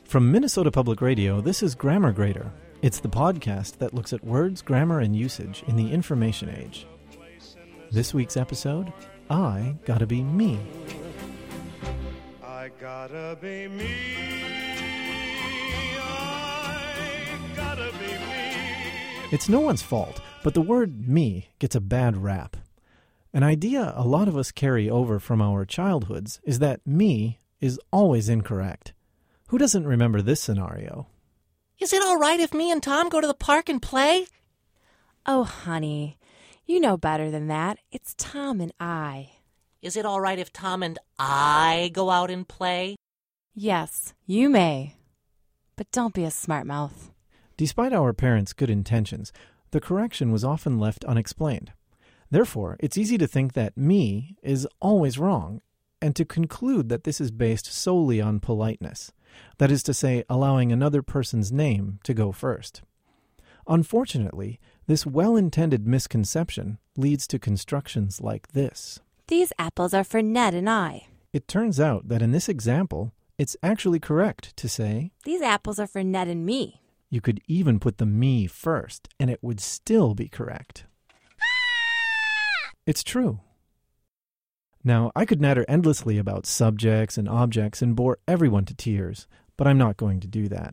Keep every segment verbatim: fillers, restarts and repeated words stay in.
From Minnesota Public Radio, this is Grammar Grader. It's the podcast that looks at words, grammar, and usage in the information age. This week's episode, I Gotta Be Me. I gotta be me. I gotta be me. It's no one's fault, but the word me gets a bad rap. An idea a lot of us carry over from our childhoods is that me is always incorrect. Who doesn't remember this scenario? Is it all right if me and Tom go to the park and play? Oh, honey, you know better than that. It's Tom and I. Is it all right if Tom and I go out and play? Yes, you may. But don't be a smart mouth. Despite our parents' good intentions, the correction was often left unexplained. Therefore, it's easy to think that me is always wrong, and to conclude that this is based solely on politeness. That is to say, allowing another person's name to go first. Unfortunately, this well-intended misconception leads to constructions like this. These apples are for Ned and I. It turns out that in this example, it's actually correct to say, These apples are for Ned and me. You could even put the me first, and it would still be correct. It's true. Now, I could natter endlessly about subjects and objects and bore everyone to tears, but I'm not going to do that.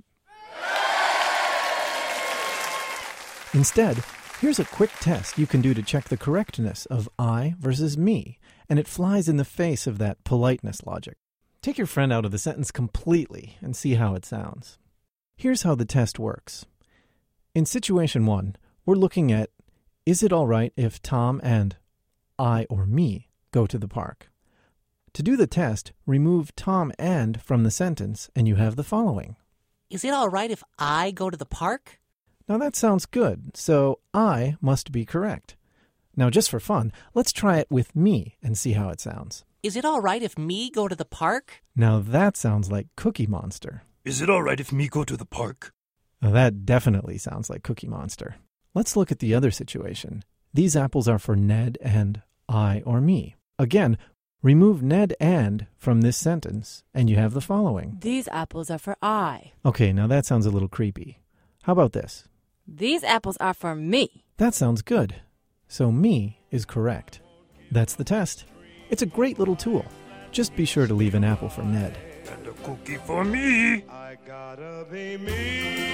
Instead, here's a quick test you can do to check the correctness of I versus me, and it flies in the face of that politeness logic. Take your friend out of the sentence completely and see how it sounds. Here's how the test works. In situation one, we're looking at, is it all right if Tom and I or me go to the park? To do the test, remove Tom and from the sentence, and you have the following. Is it all right if I go to the park? Now that sounds good, so I must be correct. Now just for fun, let's try it with me and see how it sounds. Is it all right if me go to the park? Now that sounds like Cookie Monster. Is it all right if me go to the park? Now that definitely sounds like Cookie Monster. Let's look at the other situation. These apples are for Ned and I or me. Again, remove Ned and from this sentence, and you have the following. These apples are for I. Okay, now that sounds a little creepy. How about this? These apples are for me. That sounds good. So me is correct. That's the test. It's a great little tool. Just be sure to leave an apple for Ned. And a cookie for me. I gotta be me.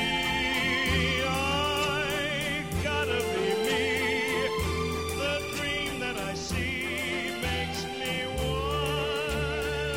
I gotta be me. The dream that I see makes me what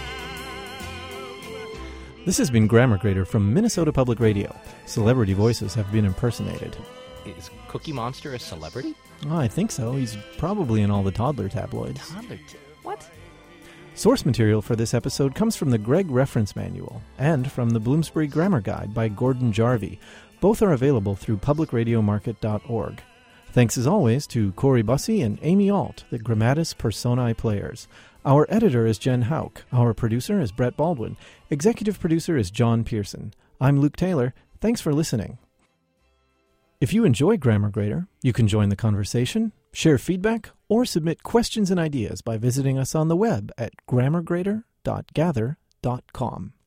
I am. This has been Grammar Grader from Minnesota Public Radio. Celebrity voices have been impersonated. Is Cookie Monster a celebrity? Oh, I think so. He's probably in all the toddler tabloids. Toddler t- What? Source material for this episode comes from the Gregg Reference Manual and from the Bloomsbury Grammar Guide by Gordon Jarvie. Both are available through public radio market dot org. Thanks as always to Corey Bussey and Amy Alt, the Grammatis Personae players. Our editor is Jen Hauk. Our producer is Brett Baldwin. Executive producer is John Pearson. I'm Luke Taylor. Thanks for listening. If you enjoy Grammar Grader, you can join the conversation, share feedback, or submit questions and ideas by visiting us on the web at grammar grader dot gather dot com.